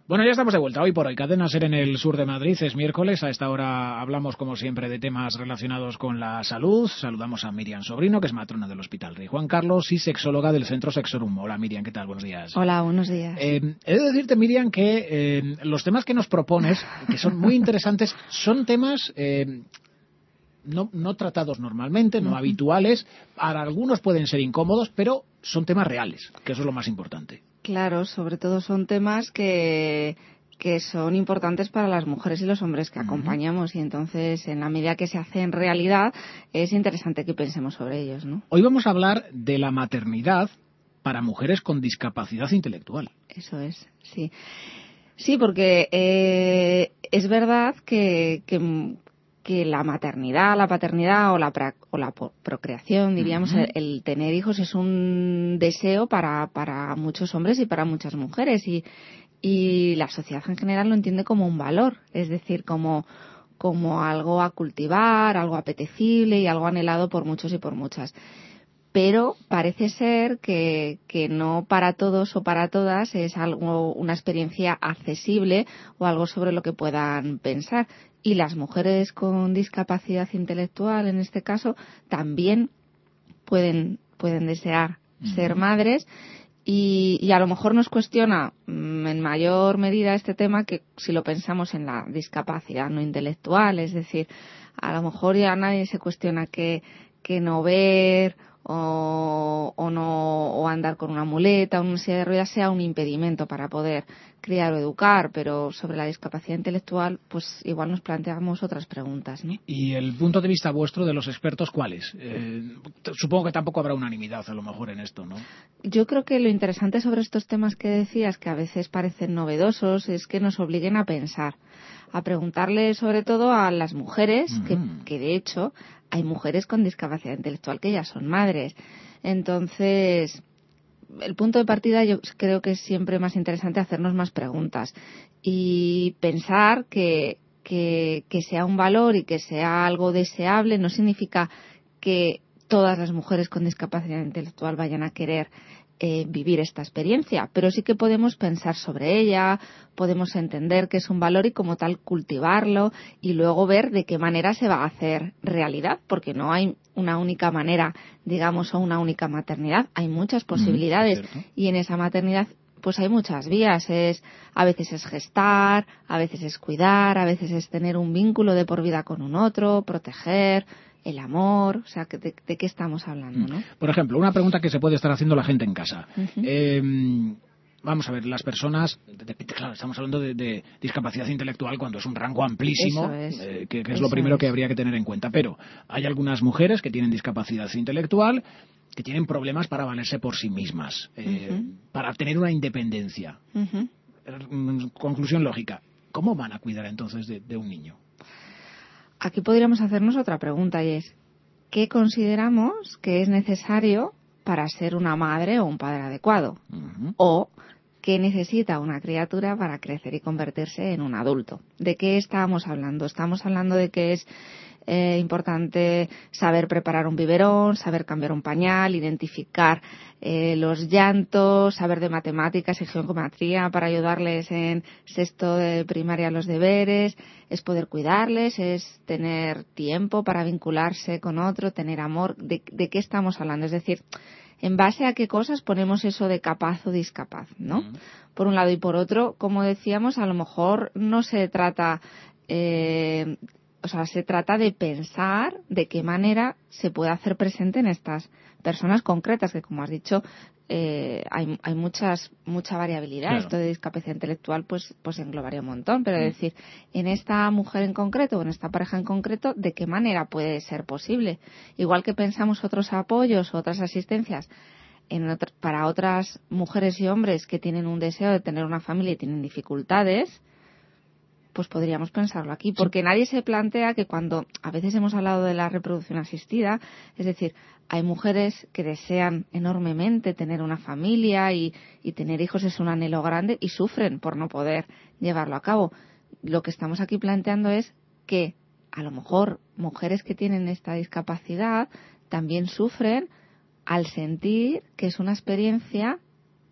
Bueno, ya estamos de vuelta. Hoy por hoy, Cadena SER en el sur de Madrid. Es miércoles. A esta hora hablamos, como siempre, de temas relacionados con la salud. Saludamos a Miriam Sobrino, que es matrona del Hospital Rey Juan Carlos y sexóloga del Centro Sexorum. Hola, Miriam, ¿qué tal? Buenos días. Hola, buenos días. He de decirte, Miriam, que los temas que nos propones, que son muy interesantes, son temas no tratados normalmente, no habituales. Para algunos pueden ser incómodos, pero son temas reales, que eso es lo más importante. Claro, sobre todo son temas que son importantes para las mujeres y los hombres que acompañamos, y entonces, en la medida que se hacen realidad, es interesante que pensemos sobre ellos, ¿no? Hoy vamos a hablar de la maternidad para mujeres con discapacidad intelectual. Eso es, sí. Sí, porque es verdad que la maternidad, la paternidad o la procreación, diríamos, el tener hijos es un deseo para muchos hombres y para muchas mujeres, y la sociedad en general lo entiende como un valor, es decir, como algo a cultivar, algo apetecible y algo anhelado por muchos y por muchas. Pero parece ser que no para todos o para todas es algo, una experiencia accesible o algo sobre lo que puedan pensar. Y las mujeres con discapacidad intelectual, en este caso, también pueden desear ser madres, y a lo mejor nos cuestiona en mayor medida este tema que si lo pensamos en la discapacidad no intelectual. Es decir, a lo mejor ya nadie se cuestiona que no ver o andar con una muleta o una silla de ruedas sea un impedimento para poder criar o educar, pero sobre la discapacidad intelectual pues igual nos planteamos otras preguntas, ¿no? ¿Y el punto de vista vuestro, de los expertos, cuál es? Supongo que tampoco habrá unanimidad a lo mejor en esto, ¿no? Yo creo que lo interesante sobre estos temas que decías, que a veces parecen novedosos, es que nos obliguen a pensar, a preguntarle sobre todo a las mujeres, que de hecho hay mujeres con discapacidad intelectual que ya son madres. Entonces, el punto de partida yo creo que es siempre más interesante hacernos más preguntas y pensar que sea un valor y que sea algo deseable no significa que todas las mujeres con discapacidad intelectual vayan a querer vivir esta experiencia, pero sí que podemos pensar sobre ella, podemos entender que es un valor y como tal cultivarlo y luego ver de qué manera se va a hacer realidad, porque no hay una única manera, digamos, o una única maternidad, hay muchas posibilidades y en esa maternidad pues hay muchas vías. A veces es gestar, a veces es cuidar, a veces es tener un vínculo de por vida con un otro, proteger, el amor, o sea, ¿de qué estamos hablando, no? Por ejemplo, una pregunta que se puede estar haciendo la gente en casa. Vamos a ver, las personas, claro, estamos hablando de discapacidad intelectual cuando es un rango amplísimo, que es lo primero que habría que tener en cuenta. Pero hay algunas mujeres que tienen discapacidad intelectual que tienen problemas para valerse por sí mismas, para tener una independencia. Conclusión lógica, ¿cómo van a cuidar entonces de un niño? Aquí podríamos hacernos otra pregunta y es, ¿qué consideramos que es necesario para ser una madre o un padre adecuado? O ¿qué necesita una criatura para crecer y convertirse en un adulto? ¿De qué estamos hablando? Estamos hablando de que es importante saber preparar un biberón, saber cambiar un pañal, identificar los llantos, saber de matemáticas y geometría para ayudarles en sexto de primaria los deberes, es poder cuidarles, es tener tiempo para vincularse con otro, tener amor. ¿De qué estamos hablando? Es decir, ¿en base a qué cosas ponemos eso de capaz o discapaz, no? Por un lado, y por otro, como decíamos, a lo mejor no se trata se trata de pensar de qué manera se puede hacer presente en estas personas concretas, que como has dicho, hay mucha variabilidad. Claro. Esto de discapacidad intelectual pues englobaría un montón, pero es decir, en esta mujer en concreto o en esta pareja en concreto, ¿de qué manera puede ser posible? Igual que pensamos otros apoyos, otras asistencias para otras mujeres y hombres que tienen un deseo de tener una familia y tienen dificultades, pues podríamos pensarlo aquí, porque nadie se plantea que cuando a veces hemos hablado de la reproducción asistida, es decir, hay mujeres que desean enormemente tener una familia y tener hijos es un anhelo grande y sufren por no poder llevarlo a cabo. Lo que estamos aquí planteando es que a lo mejor mujeres que tienen esta discapacidad también sufren al sentir que es una experiencia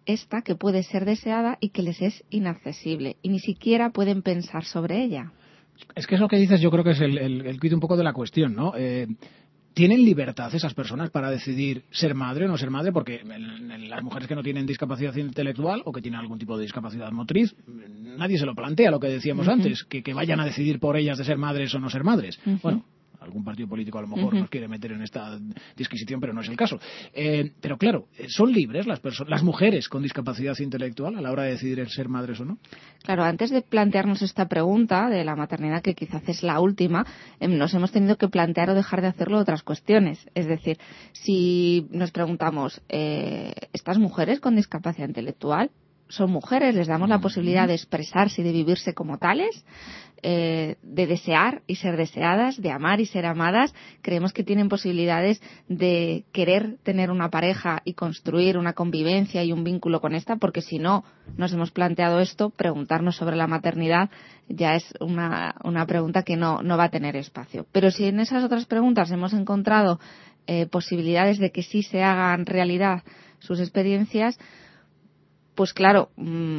esta que puede ser deseada y que les es inaccesible y ni siquiera pueden pensar sobre ella. Es que eso que dices yo creo que es el quid un poco de la cuestión, ¿no? ¿Tienen libertad esas personas para decidir ser madre o no ser madre? Porque las mujeres que no tienen discapacidad intelectual o que tienen algún tipo de discapacidad motriz, nadie se lo plantea, lo que decíamos antes, que vayan a decidir por ellas de ser madres o no ser madres. Bueno, algún partido político a lo mejor nos quiere meter en esta disquisición, pero no es el caso. Pero claro, ¿son libres las mujeres con discapacidad intelectual a la hora de decidir el ser madres o no? Claro, antes de plantearnos esta pregunta de la maternidad, que quizás es la última, nos hemos tenido que plantear o dejar de hacerlo otras cuestiones. Es decir, si nos preguntamos, ¿estas mujeres con discapacidad intelectual son mujeres? ¿Les damos la posibilidad de expresarse y de vivirse como tales? De desear y ser deseadas, de amar y ser amadas. Creemos que tienen posibilidades de querer tener una pareja y construir una convivencia y un vínculo con esta, porque si no nos hemos planteado esto, preguntarnos sobre la maternidad ya es una pregunta que no va a tener espacio. Pero si en esas otras preguntas hemos encontrado posibilidades de que sí se hagan realidad sus experiencias, pues claro,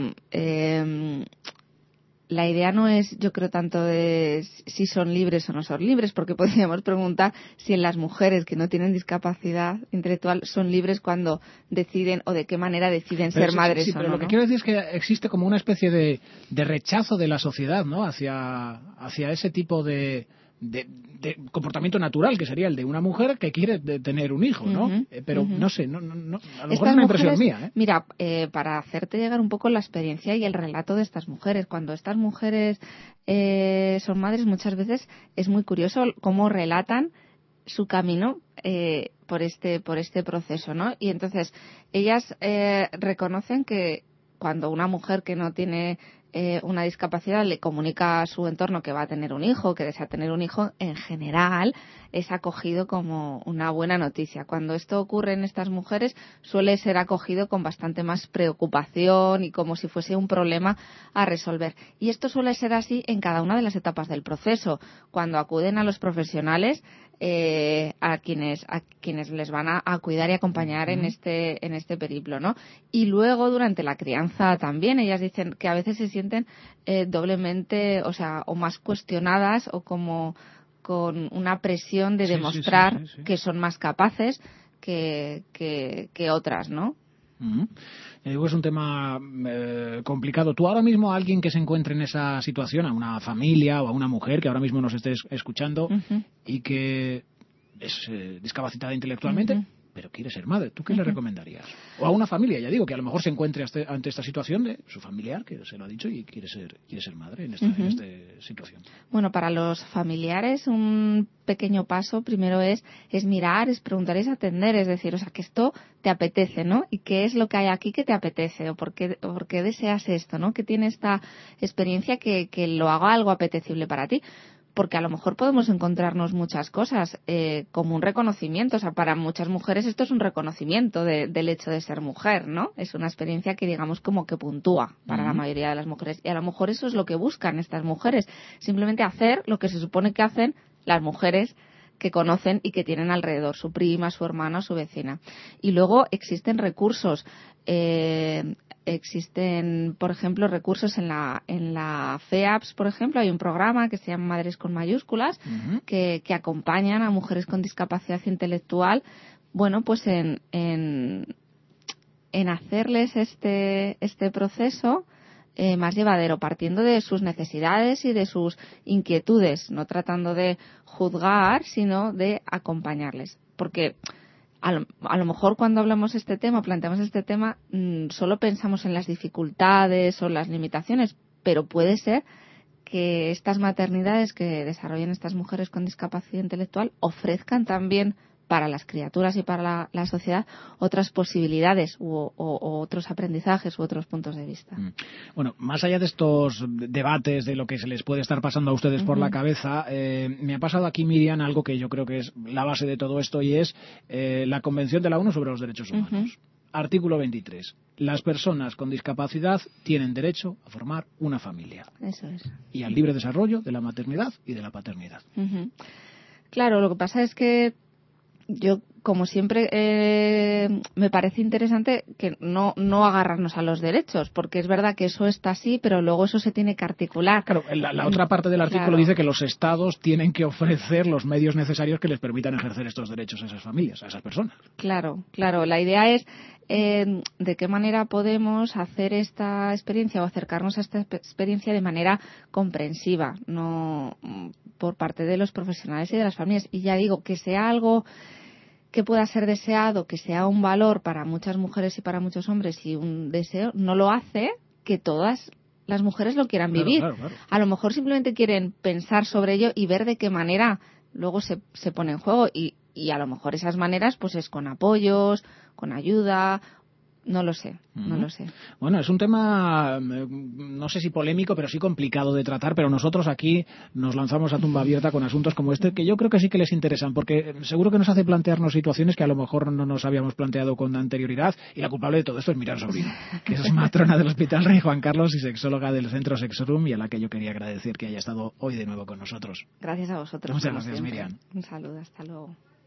la idea no es, yo creo, tanto de si son libres o no son libres, porque podríamos preguntar si en las mujeres que no tienen discapacidad intelectual son libres cuando deciden o de qué manera deciden ser madres o no. Pero lo que quiero decir es que existe como una especie de rechazo de la sociedad, ¿no? hacia ese tipo de comportamiento natural, que sería el de una mujer que quiere tener un hijo, ¿no? Pero no sé, no, a lo mejor es una impresión mía, ¿eh? Mira, para hacerte llegar un poco la experiencia y el relato de estas mujeres, cuando estas mujeres son madres, muchas veces es muy curioso cómo relatan su camino por este proceso, ¿no? Y entonces ellas reconocen que cuando una mujer que no tiene una discapacidad le comunica a su entorno que va a tener un hijo, que desea tener un hijo, en general es acogido como una buena noticia. Cuando esto ocurre en estas mujeres suele ser acogido con bastante más preocupación y como si fuese un problema a resolver. Y esto suele ser así en cada una de las etapas del proceso. Cuando acuden a los profesionales, a quienes les van a cuidar y acompañar en este periplo, ¿no? Y luego durante la crianza también ellas dicen que a veces se sienten doblemente, o más cuestionadas o como con una presión de demostrar que son más capaces que otras, ¿no? Es un tema complicado. Tú ahora mismo a alguien que se encuentre en esa situación, a una familia o a una mujer que ahora mismo nos esté escuchando y que es discapacitada intelectualmente, pero quiere ser madre, ¿tú qué le recomendarías? O a una familia, ya digo, que a lo mejor se encuentre ante esta situación de su familiar, que se lo ha dicho y quiere ser madre en esta situación. Bueno, para los familiares un pequeño paso primero es mirar, es preguntar, es atender, es decir, que esto te apetece, ¿no? Y qué es lo que hay aquí que te apetece o por qué deseas esto, ¿no? Que tiene esta experiencia que lo haga algo apetecible para ti. Porque a lo mejor podemos encontrarnos muchas cosas como un reconocimiento. Para muchas mujeres esto es un reconocimiento del hecho de ser mujer, ¿no? Es una experiencia que, digamos, como que puntúa para la mayoría de las mujeres. Y a lo mejor eso es lo que buscan estas mujeres. Simplemente hacer lo que se supone que hacen las mujeres que conocen y que tienen alrededor, su prima, su hermana, su vecina. Y luego existen recursos. Existen, por ejemplo, recursos en la FEAPS, por ejemplo, hay un programa que se llama Madres con mayúsculas, que acompañan a mujeres con discapacidad intelectual, bueno, pues en hacerles este proceso más llevadero, partiendo de sus necesidades y de sus inquietudes, no tratando de juzgar, sino de acompañarles. Porque a lo mejor cuando planteamos este tema, solo pensamos en las dificultades o las limitaciones, pero puede ser que estas maternidades que desarrollan estas mujeres con discapacidad intelectual ofrezcan también para las criaturas y para la sociedad otras posibilidades o otros aprendizajes u otros puntos de vista. Bueno, más allá de estos debates de lo que se les puede estar pasando a ustedes por la cabeza, me ha pasado aquí, Miriam, algo que yo creo que es la base de todo esto y es la Convención de la ONU sobre los Derechos Humanos. Artículo 23. Las personas con discapacidad tienen derecho a formar una familia. Eso es. Y al libre desarrollo de la maternidad y de la paternidad. Claro, lo que pasa es que yo, como siempre, me parece interesante que no agarrarnos a los derechos, porque es verdad que eso está así, pero luego eso se tiene que articular. Claro, la otra parte del artículo dice que los estados tienen que ofrecer los medios necesarios que les permitan ejercer estos derechos a esas familias, a esas personas. Claro. La idea es de qué manera podemos hacer esta experiencia o acercarnos a esta experiencia de manera comprensiva, no por parte de los profesionales y de las familias. Y ya digo, que sea algo que pueda ser deseado, que sea un valor para muchas mujeres y para muchos hombres y un deseo, no lo hace que todas las mujeres lo quieran vivir. Claro. A lo mejor simplemente quieren pensar sobre ello y ver de qué manera luego se pone en juego y a lo mejor esas maneras pues es con apoyos, con ayuda. No lo sé. Bueno, es un tema, no sé si polémico, pero sí complicado de tratar, pero nosotros aquí nos lanzamos a tumba abierta con asuntos como este, que yo creo que sí que les interesan, porque seguro que nos hace plantearnos situaciones que a lo mejor no nos habíamos planteado con anterioridad, y la culpable de todo esto es Miriam Sobrino, que es matrona del Hospital Rey Juan Carlos y sexóloga del Centro Sexroom, y a la que yo quería agradecer que haya estado hoy de nuevo con nosotros. Gracias a vosotros. Muchas gracias, Miriam. Un saludo, hasta luego.